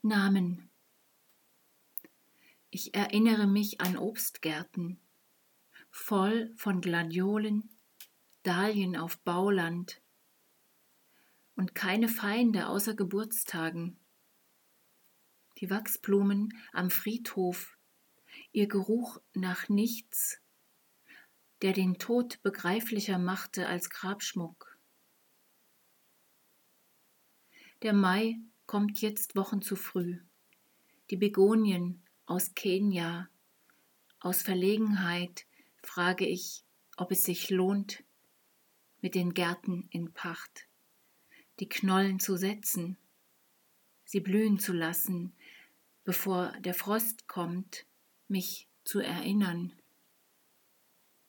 Namen. Ich erinnere mich an Obstgärten, voll von Gladiolen, Dahlien auf Bauland und keine Feinde außer Geburtstagen. Die Wachsblumen am Friedhof, ihr Geruch nach nichts, der den Tod begreiflicher machte als Grabschmuck. Der Mai kommt jetzt Wochen zu früh. Die Begonien aus Kenia. Aus Verlegenheit frage ich, ob es sich lohnt, mit den Gärten in Pacht, die Knollen zu setzen, sie blühen zu lassen, bevor der Frost kommt, mich zu erinnern.